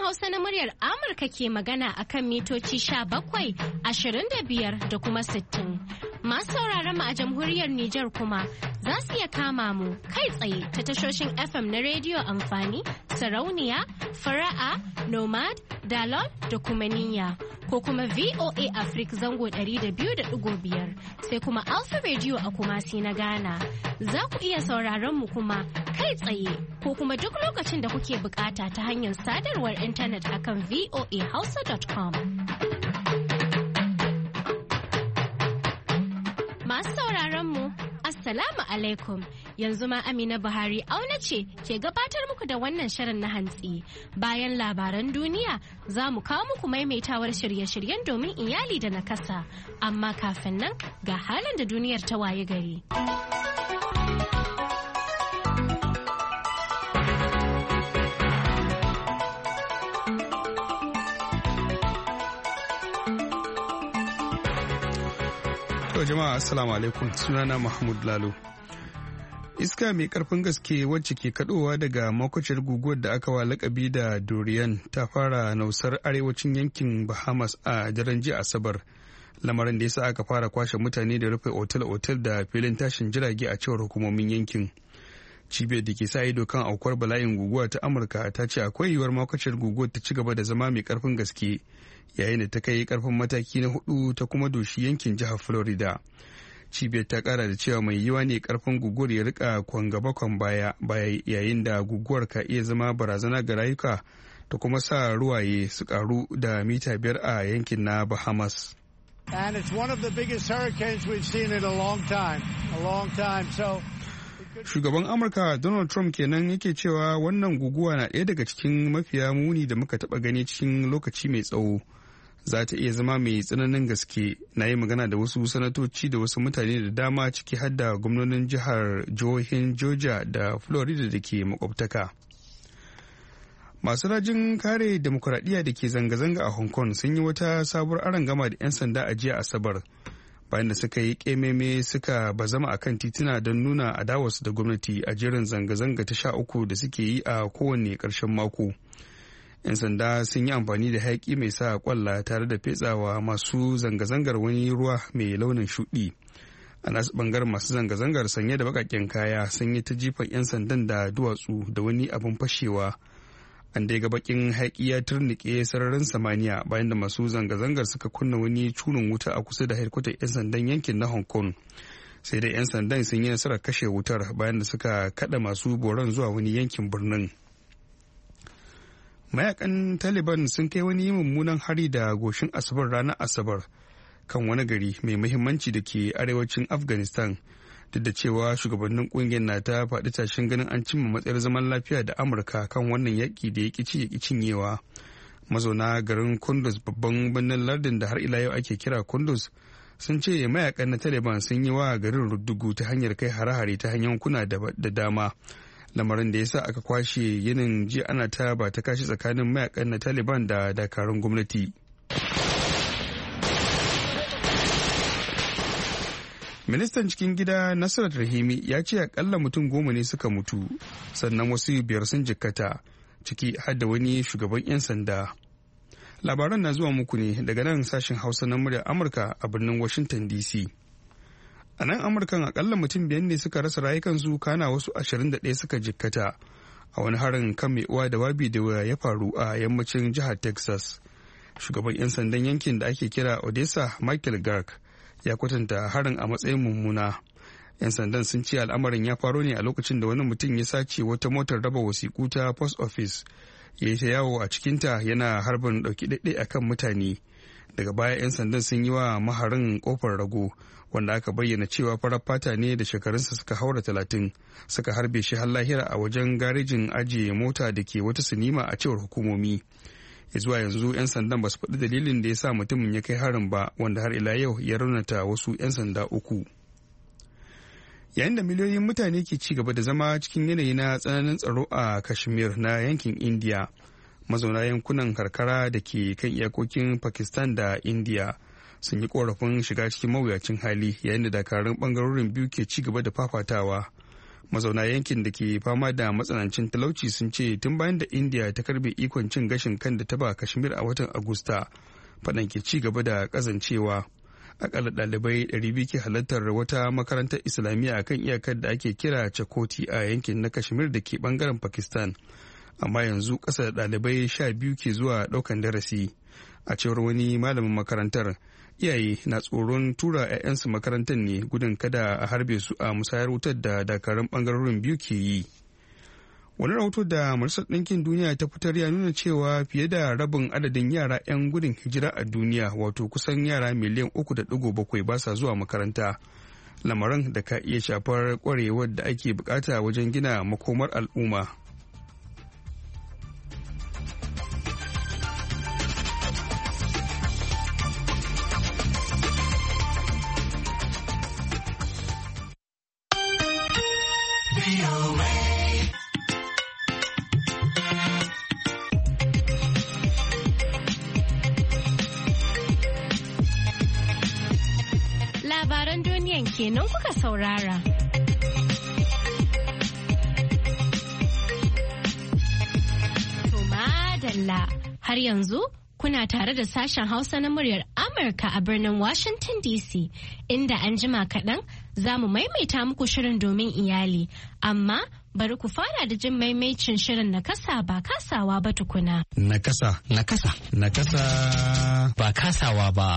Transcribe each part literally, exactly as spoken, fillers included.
Hausa na muryar Amurka ke magana akan mitoci sha bakwai, ashirin da biyar da kuma sittin. Masu sauraron mu a jamhuriyar Nijar kuma za su iya kama mu kai tsaye ta tashoshin F M na rediyo amfani, sarauniya, fara'a, nomad, dalol da kuma niyya. Ko kuma V O A Africa zango ɗari da biyu da ɗigo biyar sai kuma Alpha Radio a Kumasi na Ghana. Za ku iya sauraron mu kuma kai tsaye ko kuma duk lokacin da kuke bukata ta hanyar sadarwar intanet akan v o a hausa dot com. Masu sauraron mu Assalamu alaikum, yanzu ma Amina Buhari auna ce ke gabatar muku da wannan shirin na hantsi. Bayan labaran duniya za mu kawo muku maimaitawar shirye-shiryen domin iyali da nakasa. Amma kafin nan ga halin da duniyar ta waye gari. To jama'a assalamu alaikum, sunana Mahmud Lalo. Iska mai karfin gaske wacce ke kadowa daga makwacin guguwar da aka wa lakabi da Dorian ta fara nausar arewacin yankin Bahamas a daren jiya Asabar. Lamarin da yasa aka fara kwashe mutane da rufe otal-otal da filin tashin jirage a cewar hukumomin yankin. Cibiyar da ke sa ido kan aukuwar bala'in guguwa ta Amurka ta ce akwai yiwuwar makwacin guguwar ta ci gaba da zama mai karfin gaske yayin da ta kai karfin mataki na hudu ta kuma doshi yankin jihar Florida. Cibiyar ta kara da cewa mai yiwa ne karfin guguwar ya rika kwan gaba kwan baya yayin da guguwar ka iya zama barazana ga rayuka ta kuma sa ruwaye su karu da mita biyar a yankin na Bahamas. And it's one of the biggest hurricanes we've seen in a long time, a long time. So Shugaban Amurka Donald Trump kenan yake cewa wannan guguwa na ɗaya daga cikin mafiya muni da muka taɓa gani cikin lokaci mai tsawo. Za ta iya zama mai tsananin gaske. Na yi magana da wasu sanatoci da wasu mutane da dama ciki har da gwamnonin jihar jihohin Georgia da Florida da ke makwabtaka. Masu rajin kare demokuraɗiyya da ke zanga-zanga a Hong Kong sun yi wata sabuwar arangama da 'yan sanda a jiya Asabar. Bayan da suka yi kememe suka bazama akan tituna don nuna adawarsu da gwamnati a jerin zanga-zanga ta sha uku da suke yi a kowane ƙarshen mako. 'Yan sanda sun yi amfani da hayaƙi mai sa kwalla tare da fetsawa masu zanga-zangar wani ruwa mai launin shuɗi. A nasu ɓangaren masu zanga-zangar sanye da baƙaƙen kaya sun yi ta jifan 'yan sandan da duwatsu da wani abin fashewa. An dai ga bakin haƙi ya turnike sararin samaniya bayan da masu zanga-zangar suka kunna wani cunin wuta a kusa da hedkwatar 'yan sandan yankin na Hong Kong. Sai dai 'yan sandan sun yi nasarar kashe wutar bayan da suka kada masu boron zuwa wani yankin birnin. Mayakan Taliban sun kai wani mummunan hari da goshin Asabar ranar Asabar kan wani gari mai muhimmanci da ke arewacin Afghanistan. Duk da cewa shugabannin kungiyar na ta faɗi tashin ganin an cimma matsayar zaman lafiya da Amurka kan wannan yaƙi da ya ƙici ya cinyewa. Mazauna garin Kunduz, babban birnin lardin da har ila yau ake kira Kunduz, sun ce mayakan na Taliban sun yi wa garin ruddugu ta hanyar kai hare-hare ta hanyar kuna da dama. Lamarin da ya sa aka kwashe yinin jiya ana ta ba ta kashi tsakanin mayakan na Taliban da dakarun gwamnati. Ministan cikin gida Nasrat Rahimi ya ce akalla mutum goma ne suka mutu sannan wasu biyar sun jikkata ciki har da wani shugaban 'yan sanda. Labaran na zuwa muku ne daga nan sashen Hausa na muryar Amurka a birnin Washington D C. A nan Amurkan akalla mutum biyar ne suka rasa rayukansu kana wasu ashirin da ɗaya suka jikkata a wani harin kan mai uwa da wabi da ya faru a yammacin jihar Texas. Shugaban 'yan sandan yankin da ake kira Odessa, Michael Gark, ya kwatanta harin a matsayin mummuna. 'Yan sandan sun ce al'amarin ya faro ne a lokacin da wani mutum ya sace wata motar raba wasiƙu ta post office ya yi ta yawo a cikinta yana harbin ɗauki ɗaiɗai a kan mutane. Daga baya 'yan sandan sun yi wa maharin ƙofar rago wanda aka bayyana cewa farar fata ne da shekarunsa suka haura talatin suka harbe shi har lahira a wajen garejin ajiye mota da ke wata sinima a cewar hukumomi. Zuwa yanzu 'yan sandan ba su faɗi dalilin da ya sa mutumin ya kai harin ba wanda har ila yau ya raunata wasu 'yan sanda uku. Yayin da miliyoyin mutane ke ci gaba da zama cikin yanayi na tsananin tsaro a Kashmir na yankin India, mazauna yankunan karkara da ke kan iyakokin Pakistan da India sun yi korafin shiga cikin mawuyacin hali yayin da dakarun bangarorin biyu ke ci gaba da fafatawa. mazauna yankin da ke fama da matsanancin talauci sun ce tun bayan da India ta karbe ikon cin gashin kan da ta ba Kashmir a watan Agusta, faɗan ke ci gaba da kazancewa. Akalla ɗalibai ɗari biyu ke halartar wata makarantar Islamiyya a kan iyakar da ake kira Chakoti a yankin na Kashmir da ke bangaren Pakistan, amma yanzu ƙasa da ɗalibai sha biyu ke zuwa ɗaukan darasi. A cewar wani malamin makarantar, iyaye na tsoron tura 'ya'yansu makarantar ne gudun kada a harbe su a musayar wutar da dakarun bangarorin biyu ke yi. Wani rahoto da Majalisar Ɗinkin Duniya ta fitar ya nuna cewa fiye da rabin adadin yara 'yan gudun hijira a duniya, wato kusan yara miliyan uku da ɗigo bakwai ba sa zuwa makaranta, lamarin da ka iya shafar kwarewar da ake bukata wajen gina makomar al'umma. Labaran duniyan kenan kuka saurara. To madalla, har yanzu kuna tare da sashen Hausa na muryar Amurka a birnin Washington D C, inda an jima kaɗan za mu maimaita muku shirin domin iyali, amma bari ku fara da jin maimaicin shirin na kasa ba kasawa ba tukuna. Na kasa, na kasa, na kasa ba kasawa ba.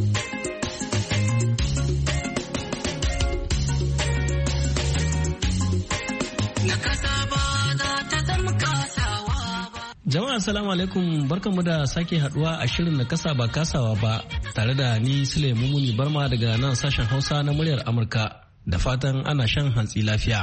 Jama'a assalamu alaikum, barkanmu da sake haduwa a shirin na kasa ba kasawa ba, tare da ni Sule Mumuni Barma daga nan sashen Hausa na muryar Amurka, da fatan ana shan hantsi lafiya.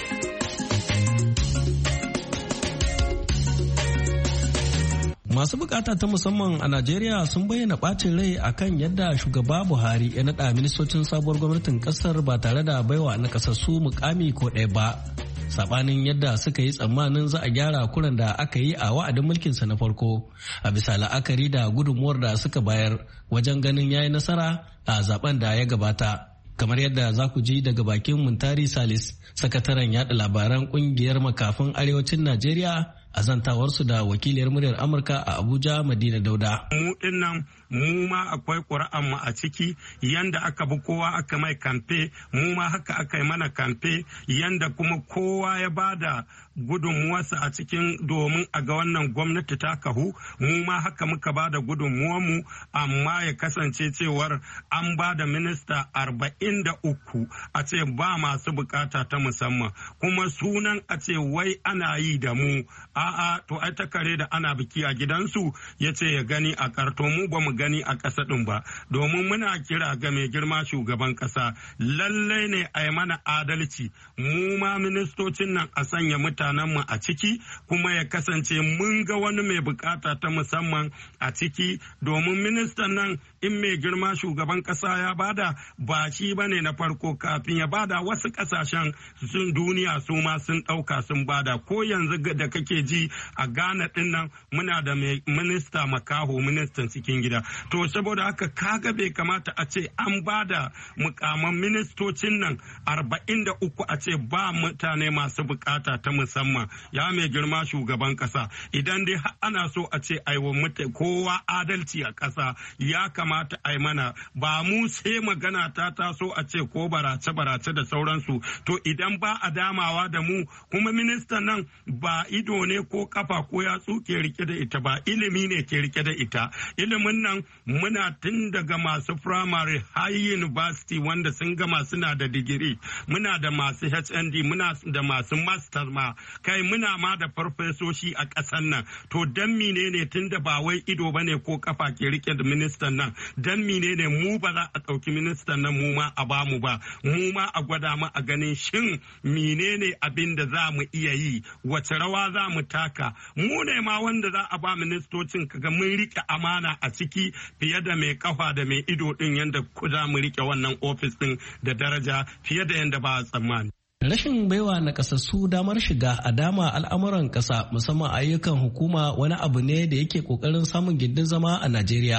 Masu bukata ta musamman a Najeriya sun bayyana bacin rai akan yadda shugaba Buhari ya naɗa ministocin sabuwar gwamnatin kasar ba tare da baiwa na kasassu mukami ko ɗaya ba. Sabanin yadda suka yi tsammanin za a gyara kuran da aka yi a wa'adin mulkinsa na farko, a bisa la'akari da gudunmuwar da suka bayar wajen ganin ya yi nasara a zaben da ya gabata. Kamar yadda za ku ji daga bakin Muntari Salis, sakataren yada labaran kungiyar makafin arewacin Najeriya, a zantawarsu da wakiliyar muryar Amurka a Abuja, Madina Dauda. Mu dinnan mu ma akwai ƙuri'an mu a ciki, yanda aka bi kowa aka mai kamfe, mu ma haka aka yi mana kamfe, yanda kuma kowa ya bada gudunmuwarsa a cikin domin a ga wannan gwamnati ta kahu, mu ma haka muka bada gudunmuwarmu, amma ya kasance cewar an bada minista arba'in da uku a ce ba masu bukata ta musamman, kuma sunan a ce wai ana yi da mu. A'a, to ai ta kare da ana biki a gidansu ya ce ya gani a karto, mu ba mu gani a ƙasa ɗin ba, domin muna kira ga mai girma shugaban ƙasa lallai ne a yi mana adalci, mu ma ministocin nan a sanya mutanenmu a ciki, kuma ya kasance mun ga wani mai bukata ta musamman a ciki, domin ministan nan in mai girma shugaban ƙasa ya bada ba shi ba ne na farko, kafin ya bada wasu ƙasashen sun duniya su ma sun ɗauka sun bada. Ko yanzu da kake ji a Ghana din nan muna da minista makaho, ministan cikin gida. To saboda haka kaga bai kamata a ce an bada mukaman ministocin nan arba'in da uku a ce ba mutane masu bukata ta musamman. Ya mai girma shugaban kasa, idan dai ana so a ce aiwa mutane kowa adalci a kasa, ya kamata ai mana, ba mu sai magana ta taso a ce ko barace barace da sauransu. To idan ba a damawa da mu, kuma ministan nan ba ido ne ko kafa ko yatsu ke rike da ita ba, ilimi ne ke rike da ita. Ilimin nan muna tun daga masu primary, high university wanda sun gama suna da digiri, muna da masu H N D, muna da masu master ma, kai muna ma da farfesoshi a ƙasar nan. To dan menene tun da ba wai ido bane ko kafa ke rike da ministan nan, dan menene mu ba za a ɗauki ministan nan mu ma a bamu ba, mu ma a gwada mu a ganin shin menene abin da za mu iya yi, wace rawa za mu taka. Mu ne ma wanda za a ba ministocin kaga mun rike amana a ciki fiye da mai kafa da mai ido din, yanda ku za mu rike wannan ofis din da daraja fiye da yanda ba a tsammani. Rashin baiwa nakasassu damar shiga a dama al'amuran ƙasa, musamman ayyukan hukuma, wani abu ne da yake ƙoƙarin samun gindin zama a Najeriya.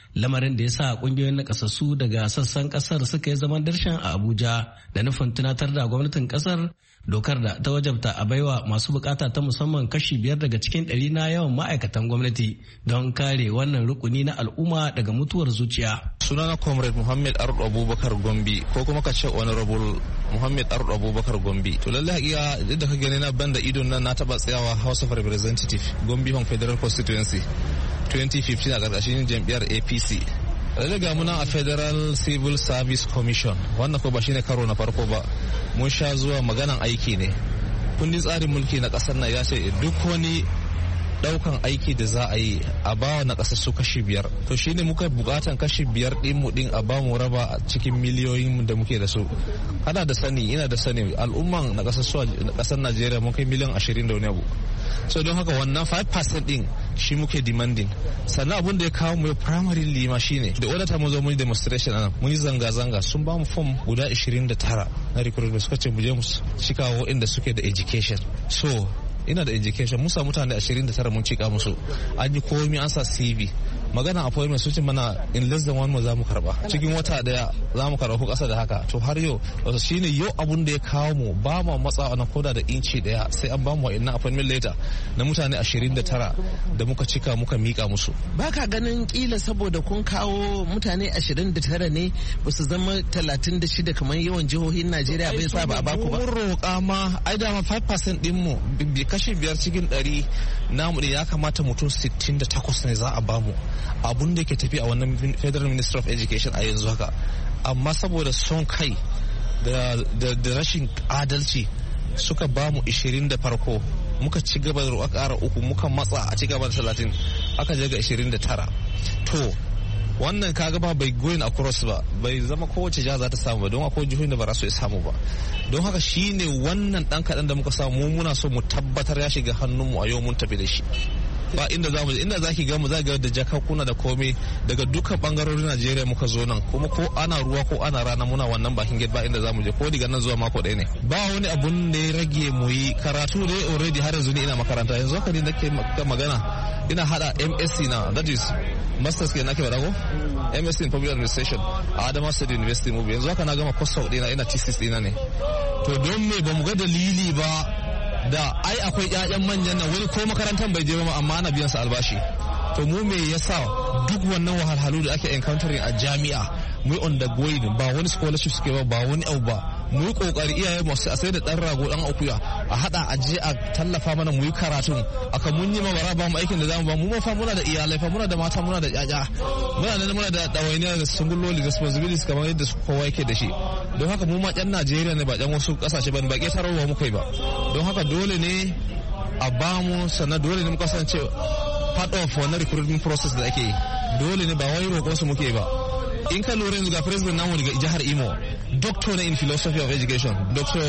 lamarin da ya sa kungiyoyin nakasassu daga sassan kasar suka yi zaman darshan a Abuja da nufin tunatar da gwamnatin kasar dokar da ta wajabta a baiwa masu bukata ta musamman kashi biyar daga cikin ɗari na yawan ma'aikatan gwamnati don kare wannan rukuni na al'umma daga mutuwar zuciya. Sunana Comrade Muhammad Arud Abubakar Gombe ko kuma ka ce Honorable Muhammad Arud Abubakar Gombe. To lallai hakika duk da ka gani na banda idon nan na taba tsayawa House of Representative Gombe Home Federal Constituency twenty fifteen a ƙarƙashin jam'iyyar A P C. Daga muna a Federal Civil Service Commission wannan ko ba shine karo na farko ba, mun sha zuwa maganan aiki ne. Kundin tsarin mulki na ƙasar nan ya ce duk wani daukan aiki da za a yi a bawa na kasassu kashi biyar, to shine muka bukatan kashi biyar din mu din a bamu raba a cikin miliyoyin da muke da su. Ana da sani, ina da sani al'umman na kasassu na kasar Najeriya mun kai miliyan ashirin da wani abu. So don haka wannan five percent din shi muke demanding. Sannan abun da ya kawo mu primary lima shine da wadata mu zo mun demonstration anan mun yi zanga-zanga sun ba mu form guda ashirin da tara na recruitment suka ce mu je mu cika inda suke da education. So ina da education mun sa mutane ashirin da tara mun cika musu, an yi komai an sa C V, magana appointment sun ce mana in less than one month za mu karba, cikin wata daya za mu karba ko kasa da haka. To har yau wato shine yau abun da ya kawo mu ba mu matsa na koda da inci daya sai an ba mu wa'annan appointment letter na mutane ashirin da tara da muka cika muka mika musu. Baka ganin kila saboda kun kawo mutane ashirin da tara ne ba su zama talatin da shida kamar yawan jihohin Najeriya bai sa ba a baku ba? Mun roƙa ma ai da ma five percent din mu kashi biyar cikin ɗari namu ya kamata mutum sittin da takwas ne za a bamu abun da ke tafi a wannan Federal Ministry of Education a yanzu haka, amma saboda son kai da, da, da rashin adalci suka bamu ishirin da farko, muka ci gaba da ƙara uku, muka matsa a ci gaba da talatin, aka je ga ishirin da tara. To wannan kaga ba bai going across ba, bai zama kowace jiha za ta samu ba, don akwai jihohin da ba za su samu ba. Don haka shine wannan dan kaɗan da muka samu muna so mu tabbatar ya shiga hannunmu a yau mun tafi da shi. Ba inda za mu inda zaki ga mu za ga da jakakuna da komai daga dukkan bangarorin Najeriya muka zo nan, kuma ko ana ruwa ko ana rana muna wannan bakin gate ba inda za mu je, ko daga nan zuwa mako ɗaya ne. Ba wani abun da ya rage mu yi karatu ne already, har yanzu ni ina makaranta yanzu haka ne nake magana ina hada M S C na, that is masters ke nake badago M S C in public administration a Adamawa State University mu yanzu haka na gama course ɗina ina thesis ɗina ne. To don me ba mu ga dalili ba da ai akwai ƴaƴan manyan nan wani ko makarantar bai je ba amma ana biyan sa albashi. To mu me yasa duk wannan wahalhalu da ake encountering a jami'a mu on the going ba wani scholarship suke ba ba wani abu ba, mu yi kokari iyaye mu a sai da dan rago dan akuya a hada a je a tallafa mana mu yi karatun, aka mun yi ma bara ba mu aikin da zamu ba mu fa muna da iyalai fa muna da mata muna da ƴaƴa muna da muna da dawainiya da singularly responsibilities kamar yadda kowa yake da shi. Don haka mu ma ƴan Najeriya ne ba ƴan wasu kasashe ba, ba ƙetarwa muka yi ba. Don haka dole ne a bamu, sannan dole ne mu kasance part of wannan recruitment process da ake yi. Dole ne ba wai roƙon su muke ba. In ka lura yanzu ga president namu daga jihar Imo, doctor ne in philosophy of education, Doctor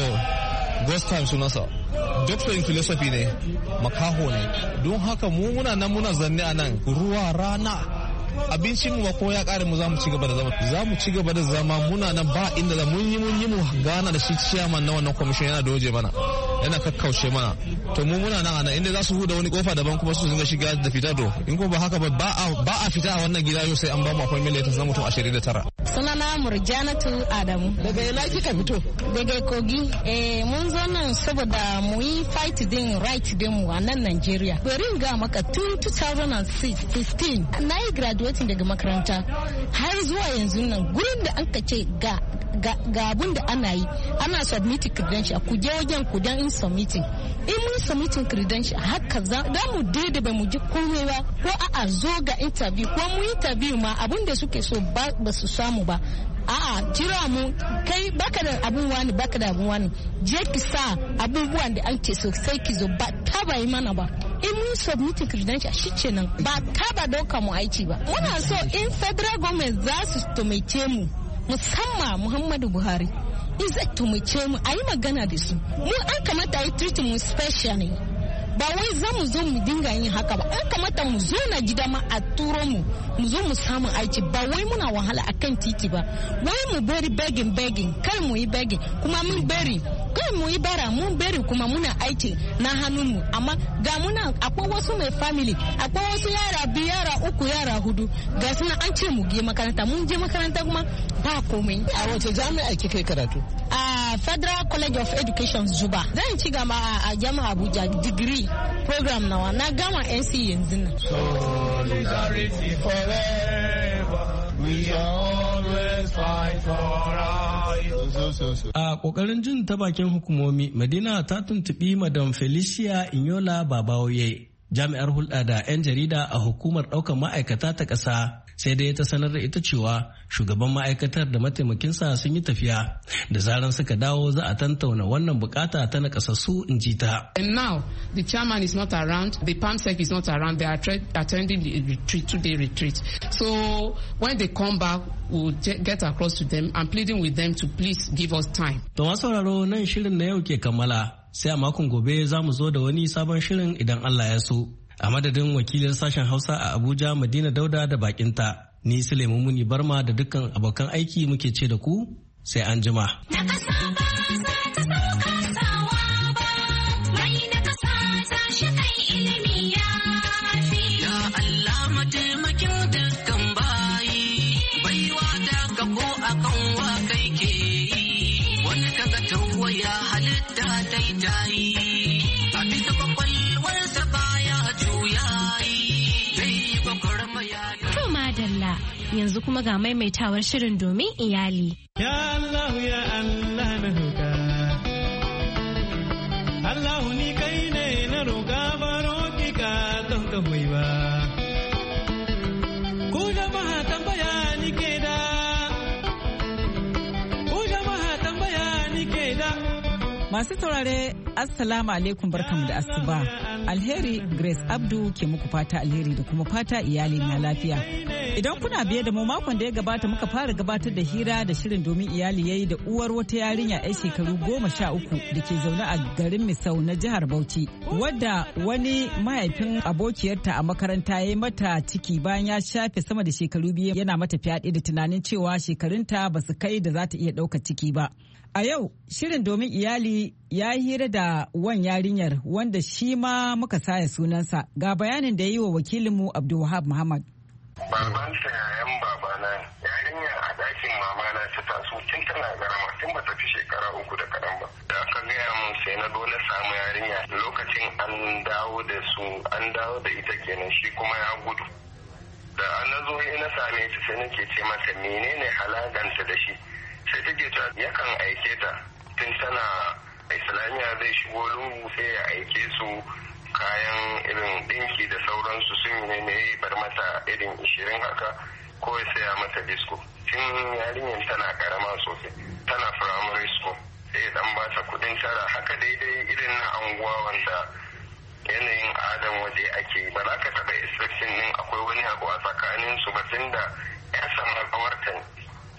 Gostam sunansa, doctor in philosophy ne, makaho ne. Don haka mu muna nan muna zanne a nan ruwa rana, abincin mu ba ko ya kare mu za mu ci gaba da zama za mu ci gaba da zama muna nan ba inda za mun yi mun yi mu gana da shi chairman na wannan commission yana doje mana, yana kakkaushe mana. To mu muna nan ana inda za su huda wani kofa daban kuma su dinga shiga da fita, do in ko ba haka ba ba a ba a fita a wannan gida yau sai an ba mu akwai miliyan ta mutum ashirin da tara. Sunana Murjanatu Adamu. Daga ina kika fito? Daga Kogi. Eh mun zo nan saboda mu yi fight din right din mu a nan Najeriya. Bari in ga maka tun two thousand fifteen na yi graduating daga makaranta har zuwa yanzu nan gurin da an ce ga ga abun da ana yi ana submitting credential ku je wajen ku dan in submitting in mun submitting credential haka za mu daidai ba mu ji komai ba, ko a'a zo ga interview ko mu interview ma abun da suke so ba su samu ba, a'a jira mu kai baka da abun wani baka da abun wani je ki sa abubuwan da an ce so sai ki zo, ba taba yi mana ba. In mun submitting credential shi ce nan ba taba dauka mu aiki ba. Muna so in federal government za su tomace mu musamman Muhammadu Buhari in zai tumace mu a yi magana da su, mu an kamata a yi treating mu special ne, ba wai za mu zo mu dinga yin haka ba. An kamata mu zo na gida ma a turo mu mu zo mu samu aiki, ba wai muna wahala akan titi ba, wai mu bari begging begging kai mu yi begging kuma mun bari kai mu yi bara mun bari kuma muna aiki na hannunmu amma ga muna akwai wasu mai family akwai wasu yara biyu yara uku yara hudu ga suna an ce mu je makaranta mun je makaranta kuma ba komai. A wace jami'a kika yi karatu? A Federal College of Education Juba. Zan ci gaba a jami'a Abuja degree program nawa na gama N C yanzu nan. Solidarity forever. We always fight for us. A kokarin jin ta bakin hukumomi, Madina ta tuntubi Madam Felicia Inyola Babawoye, jami'ar hulɗa da 'yan jarida a hukumar ɗaukar ma'aikata ta ƙasa. Sai dai ta sanar da ita cewa shugaban ma'aikatar da mataimakinsa sun yi tafiya, da zaran suka dawo za a tantauna wannan bukata ta nakasassu, in ji ta. And now the chairman is not around, the PAMSEC is not around, they are attending the retreat, two-day retreat. So when they come back, we'll get across to them and pleading with them to please give us time. To masu sauraro, nan shirin na yau ke kammala, sai a makon gobe za mu zo da wani sabon shirin idan Allah ya so. A madadin wakilin sashen Hausa a Abuja Madina Dauda da bakinta, ni Suleiman Muni Barma da dukkan abokan aiki muke ce da ku sai an jima. Yanzu kuma ga maimaitawar shirin domin iyali. Ya Allah ya Allah na roƙa. Allah ni kai ne na roƙa baro ki ka don ka hoyi ba. Ku jama'a tambaya ni ke da. Ku jama'a tambaya ni ke da. Masu saurare Assalamu alaikum barkamu da asuba. Alheri Grace Abdu ke muku fata alheri da kuma fata iyali na lafiya. Idan kuna biye da mu makon da ya gabata muka fara gabatar da hira da shirin domin iyali yayi da uwar wata yarinya yar shekaru goma sha uku da ke zaune a garin Misau na jihar Bauchi, wadda wani mahaifin abokiyarta a makaranta ya yi mata ciki bayan ya shafe sama da shekaru biyu yana mata fyaɗe da tunanin cewa shekarunta ba su kai da za ta iya ɗaukar ciki ba. A yau, shirin domin iyali ya yi hira da wan yarinyar wanda shi ma muka saya sunansa, ga bayanin da ya yi wa wakilinmu Abdulwahab Muhammad. Babanta yayan babana yarinyar a ɗakin mamana ta taso tun tana garama tun ba ta fi shekara uku da kaɗan ba. Da aka gaya mun sai na dole samu yarinya lokacin an dawo da su an dawo da ita kenan shi kuma ya gudu. Da na zo na same ta sai nake ce mata menene halaganta da shi. Sai take ta yakan aike ta tun tana islamiyya zai shigo lungu sai ya aike su kayan irin dinki da sauransu sun yi ne bar mata irin ishirin haka ko ya saya mata disco tun yarinyar tana karama sosai tana primary school sai dan ba ta kudin tara haka daidai irin na anguwa wanda yanayin adam waje ake ba za ka taɓa expecting din akwai wani abu a tsakanin su ba tun da ya samu kawarta ne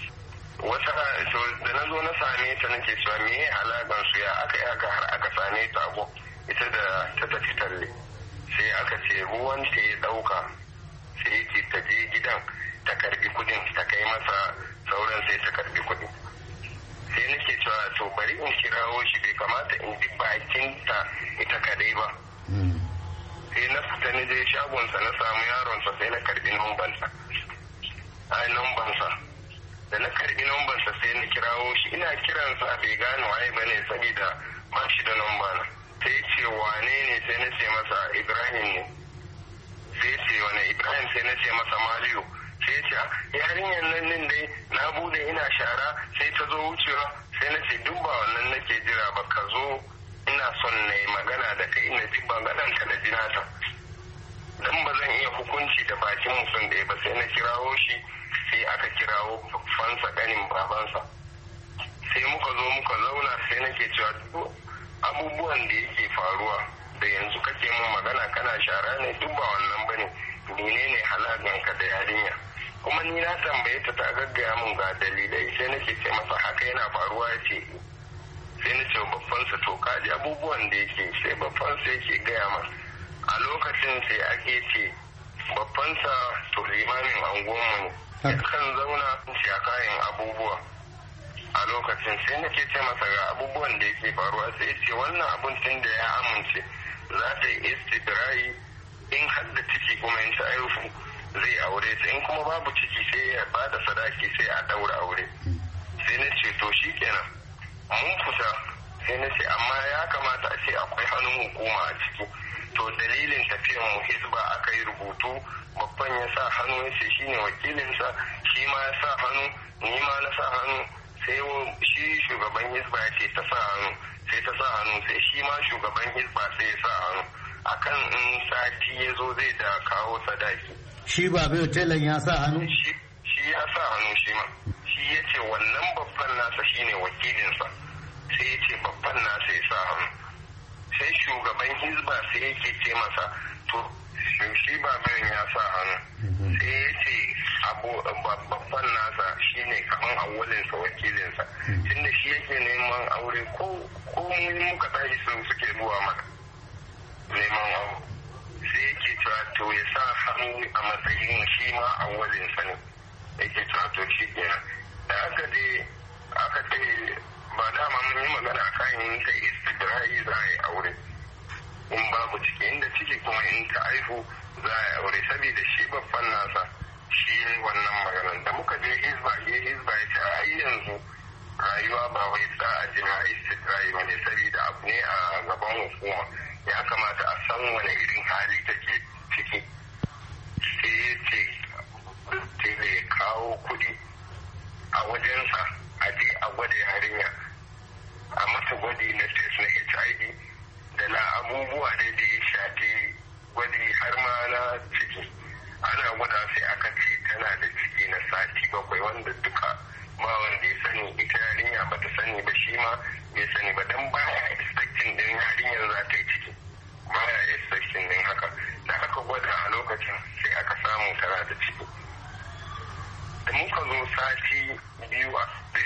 wata da na zo na same ta nake cewa me alaƙar su ya aka yi haka har aka same ta abu ita da ta tafi talle sai aka ce ruwan ta ya dauka sai yake ta je gidan ta karbi kudin ta kai masa sauran sai ta karbi kudin sai nake cewa to bari in kirawo shi bai kamata in bi bakin ta ita kadai ba sai na fita ni je shagonsa na samu yaronsa sai na karbi numbansa ai numbansa da na karbi numbansa sai na kirawo shi ina kiransa bai gane waye bane saboda ba shi da numba na sai ce wane ne sai na ce masa Ibrahim ne sai ce wane Ibrahim sai na ce masa Maliyu sai ce yarinyar nan din dai na bude ina shara sai ta zo wucewa sai na ce duk ba wannan nake jira ba ka zo ina son na yi magana da kai ina ji maganarka da jinata dan ba zan iya hukunci da bakin mutum ɗaya ba sai na kirawo shi sai aka kirawo fansa ganin babansa sai muka zo muka zauna sai nake cewa abubuwan da yake faruwa da yanzu kake mun magana kana shara ne duk ba wannan bane menene halaganka da yarinya kuma ni na tambaye ta ta gaggaya mun ga dalilai sai nake ce masa haka yana faruwa yace sai na ce babban sa to kaji abubuwan da yake sai babban sa yake gaya masa a lokacin sai ake ce babban sa to limamin anguwanmu ne kan zauna shi a kayan abubuwa a lokacin sai nake ce masa ga abubuwan da yake faruwa sai ya ce wannan abun tun da ya amince za ta yi istibra'i in har da ciki kuma in ta aihu zai aure ta in kuma babu ciki sai ya bada sadaki sai a daura aure sai na ce to shi kenan mun fita sai na ce amma ya kamata a ce akwai hannun hukuma a ciki to dalilin tafiyan mu hisba aka yi rubutu babban ya sa hannu ya ce shine wakilinsa shi ma ya sa hannu ni ma na sa hannu sai shi shugaban hisba ya ce ta sa hannu sai ta sa hannu sai shi ma shugaban hisba sai ya sa hannu akan in sati ya zo zai da kawo sadaki shi ba bai telan ya sa hannu shi ya sa hannu shi ma shi ya ce wannan babban nasa shine wakilinsa sai ya ce babban nasa ya sa hannu sai shugaban hizba sai yake ce masa to shi baban ya sa hannu sai ya ce babban nasa shine kaman awalinsa wakilinsa tunda shi yake neman aure ko ko muka tashi su suke zuwa mana neman aure sai yake cewa to ya sa hannu a matsayin shi ma awalinsa ne yake cewa to shi kenan da aka je aka ce ba dama mun yi magana kan yin ta istibra'i za a yi aure in babu ciki inda ciki kuma in ta aihu za a yi aure saboda shi babban nasa shi ne wannan maganan da muka je hizba ya hizba ya ce a yanzu rayuwa ba wai sa a jira istibra'i ba ne saboda abu ne a gaban hukuma ya kamata a san wani irin hali take ciki sai ya ce ya kawo kuɗi a wajensa a je a gwada yarinya a mata gwadi na test na H I V da na abubuwa da da ya shafi gwadi har ma na ciki ana gwada sai aka ce tana da ciki na sati bakwai wanda duka ba wanda ya sani ita yarinya ba ta sani ba shi ma bai sani ba don baya expecting din yarinyar za ta yi ciki baya expecting din haka da aka gwada a lokacin sai aka samu tana da ciki da muka zo sati biyu a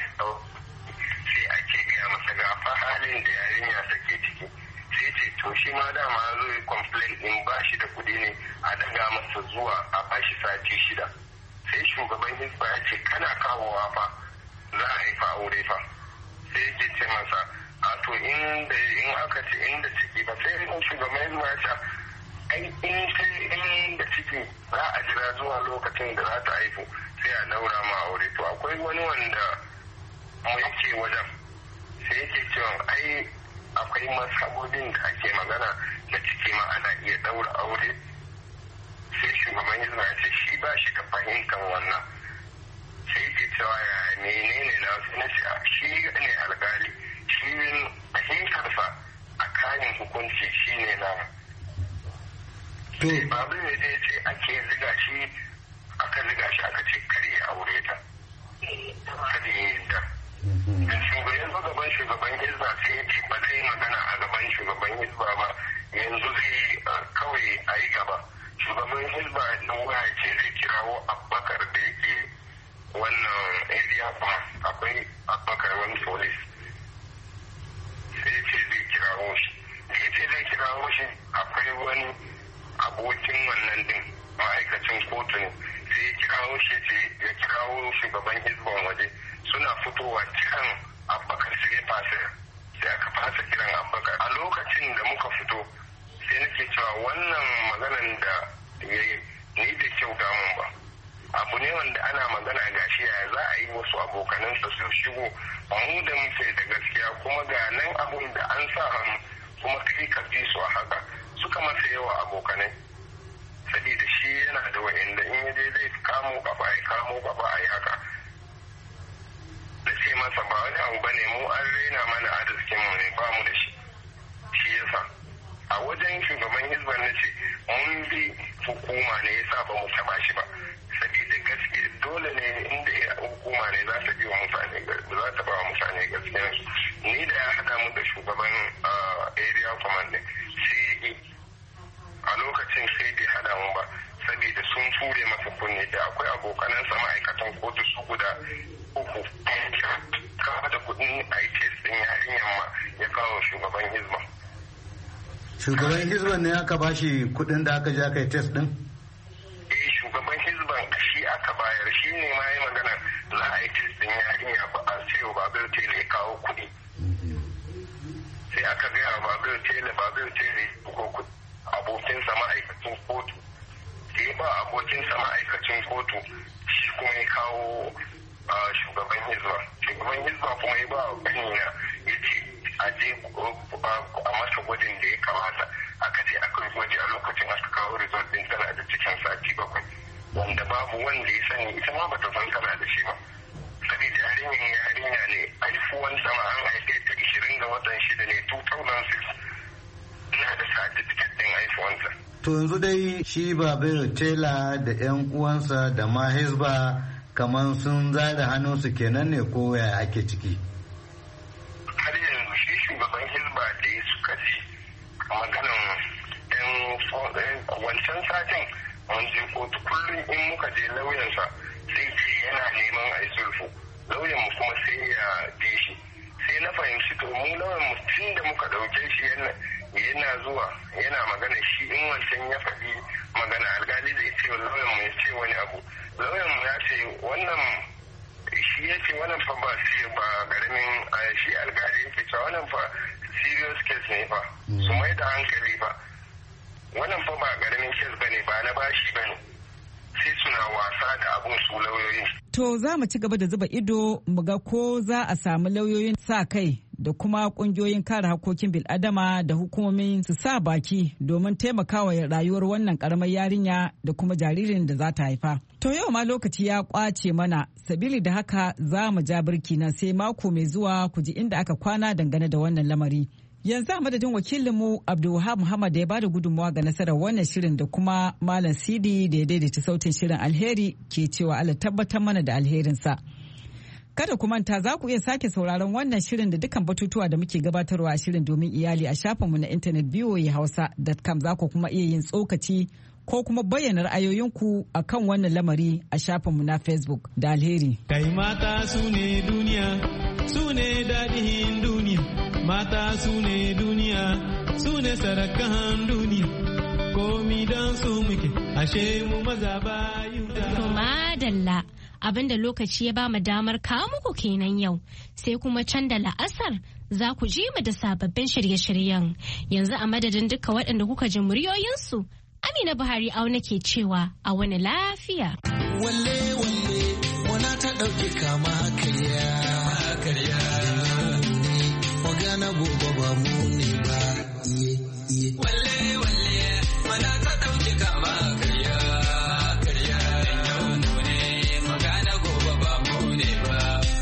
sai ake gaya masa gafa halin da yarinya take ciki sai ce to shi ma dama zo yi complain din ba shi da kuɗi ne a daga masa zuwa a bashi sati shida sai shugaban hisba ya ce kana kawowa fa za a haifa aure fa sai yake ce masa a to inda in aka ce inda ciki ba sai in shugaban hisba ya ce ai in sai inda ciki za a jira zuwa lokacin da za ta haifu sai a daura ma aure to akwai wani wanda mu yake wajen sai yake cewa ai akwai masabobin da ake magana da ciki ma ana iya daura aure sai shugaban hizba ya ce shi ba shi da fahimtar wannan sai yake cewa ya menene na na ce shi ne alkali shi fahimtarsa a kayan hukunci shi ne na sai babu ne da ya ce ake ziga shi aka ziga shi aka ce kare aure ta kada ya yi da shugaban gaban shugaban hizba sai ya ce ba zai magana a gaban shugaban hizba ba yanzu zai kawai a yi gaba shugaban hizba ɗan waya ce zai kirawo abbakar da yake wannan area ba akwai abbakar wani police sai ya ce zai kirawo shi da ya ce zai kirawo shi akwai wani abokin wannan din ma'aikacin kotu ne sai ya kirawo shi ce ya kirawo shugaban hizban waje suna fitowa kiran abbakar sai fasa sai aka fasa kiran abbakar a lokacin da muka fito sai nake cewa wannan maganan da ya yi ni da kyau damun ba abu ne wanda ana magana gashi ya za a yi wasu abokanansa su shigo mu da muke da gaskiya kuma ga nan abun da an sa hannu kuma kai ka bi su a haka suka masa yawa abokanai saboda shi yana da wa'inda in yaje zai kamo gaba ya kamo gaba a yi haka da ce masa ba wani abu bane mu an raina mana arzikin mu ne ba mu da shi shi yasa a wajen shugaban hizban na ce mun bi hukuma ne yasa ba mu taba shi ba saboda gaske dole ne inda hukuma ne za ta bi wa mutane za ta ba wa mutane gaskiya ni da ya haɗa mu da shugaban area command ne sai a lokacin sai bai haɗa mu ba saboda sun ture masa kunne da akwai abokanansa ma'aikatan kotu su guda uku kawo da kudin a yi test din yarinyar ma ya kawo shugaban hizba. Shugaban hizban ne aka ba shi kudin da aka je aka yi test din? Eh shugaban hizban shi aka bayar shi ne ma yi magana za a yi test din yarinya ba a ce wa Babir Tele ya kawo kuɗi. Sai aka gaya wa Babir Tele, Babir Tele ko kuɗi. Abokinsa ma'aikacin kotu. Sai ba abokinsa ma'aikacin kotu shi kuma ya kawo shugaban hizba. Shugaban hizba kuma ya ba wa ƙanina ya ce a je a masa gwajin da ya kamata. Aka je aka yi gwaji a lokacin aka kawo result ɗin tana da cikin sati bakwai. Wanda babu wanda ya sani ita ma bata san tana da shi ba. Saboda yarinyar yarinya ne haifuwan sama an haife ta ishirin ga watan shida ne two thousand six. Ina da certificate ɗin haifuwansa. To yanzu dai shi Babayo Tela da 'yan uwansa da ma Hizba kamar sun zare hannunsu kenan ne ko ya ake ciki? Har yanzu shi shugaban Hizba da ya suka ji maganin 'yan wancan satin mun je kotu kullum in muka je lauyansa sai ce yana neman a yi sulhu. Lauyan mu kuma sai ya bi shi. Sai na fahimci to mu lauyan mu tun da muka ɗauke shi yana yana zuwa yana magana shi in wancan ya faɗi magana alkali zai ce lauyan mu ya ce wani abu. Lauyan mu ya ce wannan shi ya ce wannan fa ba ba garamin shi alkali yake cewa wannan fa serious case ne fa su mai da hankali fa wannan fa ba garamin case bane ba na bashi bane sai suna wasa da abun su lauyoyin. To za mu ci gaba da zuba ido mu ga ko za a samu lauyoyin sa kai da kuma kungiyoyin kare hakokin bil'adama da hukumomin su sa baki domin taimakawa rayuwar wannan karamar yarinya da kuma jaririn da za ta haifa. To yau ma lokaci ya kwace mana, sabili da haka za mu ja birki na sai mako mai zuwa ku ji inda aka kwana dangane da wannan lamari. Yanzu a madadin wakilinmu Abdulwahab Muhammad da ya bada gudunmawa ga nasarar wannan shirin da kuma Malam Sidi da ya daidaita sautin shirin, alheri ke cewa Allah tabbatar mana da alherinsa. Kada ku manta za ku iya sake sauraron wannan shirin da dukkan batutuwa da muke gabatarwa a shirin domin iyali a shafinmu na intanet v o a hausa dot com. Za ku kuma iya yin tsokaci ko kuma bayyana ra'ayoyinku a kan wannan lamari a shafinmu na Facebook da alheri. Kai mata su ne duniya, su ne daɗin duniya, mata su ne duniya, su ne sarakan duniya, komi don su muke, ashe mu maza bayu da. To madalla. Abinda lokaci ya ba mu damar kawo muku kenan yau, sai kuma can da la'asar za ku ji mu da sababbin shirye-shiryen. Yanzu a madadin duka waɗanda kuka ji muryoyinsu, Amina Buhari auna ke cewa a wani lafiya. Walle walle wana ta ɗauke kama karya, karya. Magana gobe ba mu ne ba, iye iye. Walle walle wana ta ɗauke kama karya, karya. Yau mu ne magana gobe ba mu ne ba.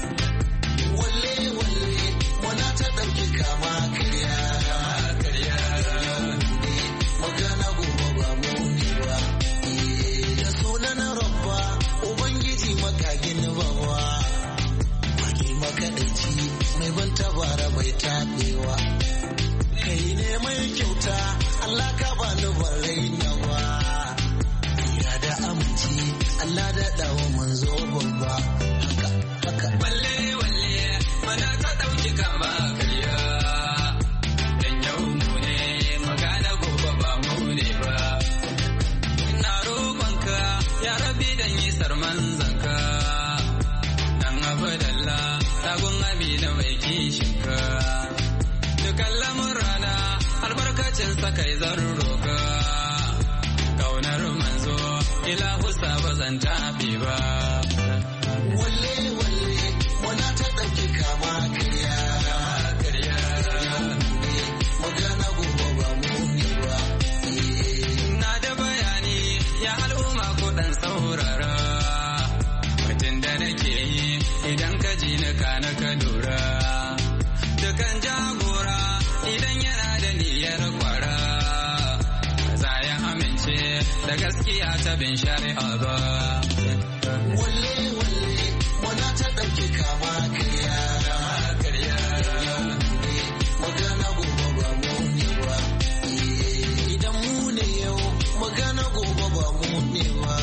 Walle walle wana ta ɗauke kama karya, karya. Yau mu ne magana gobe ba mu ne ba. Da sunan Rabba Ubangiji makagin bawa, maki makaɗaici mai ban tabara bai taɓewa. Kai ne mai kyauta Allah ka bani ban raina ba. Ya da aminci Allah da dawo manzo babba. Haka haka. Walle walle mana ta ɗauki kama karya. Dan yau mu ne magana gobe ba mu ne ba. Na roƙonka ya rabi dan yi sarman zanka. Dan abadalla tagun abi da mai kishinka. Dukan lamurana albarkacin sa kai zan roƙa. Kaunar manzo ilahu sa ba zan taɓe ba. Walle walle wana ta ɗauki kama karya, karya. Magana gobe ba mu ne ba. Na da bayani ya al'umma ko ɗan saurara. Batun da nake yi idan ka ji na kana ka lura. Dukan jagora idan yana da niyyar kwara, za ya amince da gaskiya ta bin shari'a ba. Walle walle wana ta ɗauki kama karya, karya. Magana gobe ba mu ne ba. Idan mu ne yau magana gobe ba mu ne ba.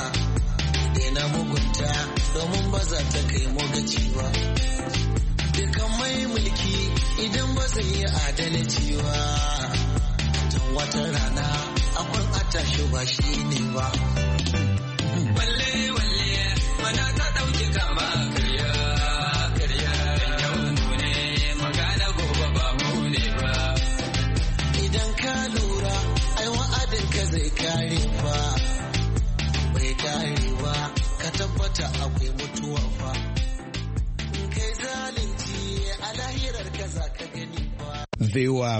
Daina mugunta domin ba za ta kai mu gaci ba. Dukan mai mulki idan ba zai yi adalci ba, tun wata rana akwai atashi ba shi ne ba. Walle walle mana ta ɗauki kama karya, karya. zai kare fa bai kare ba ka tabbata akwai mutuwa fa kai zalunci a lahirar ka za ka gani fa.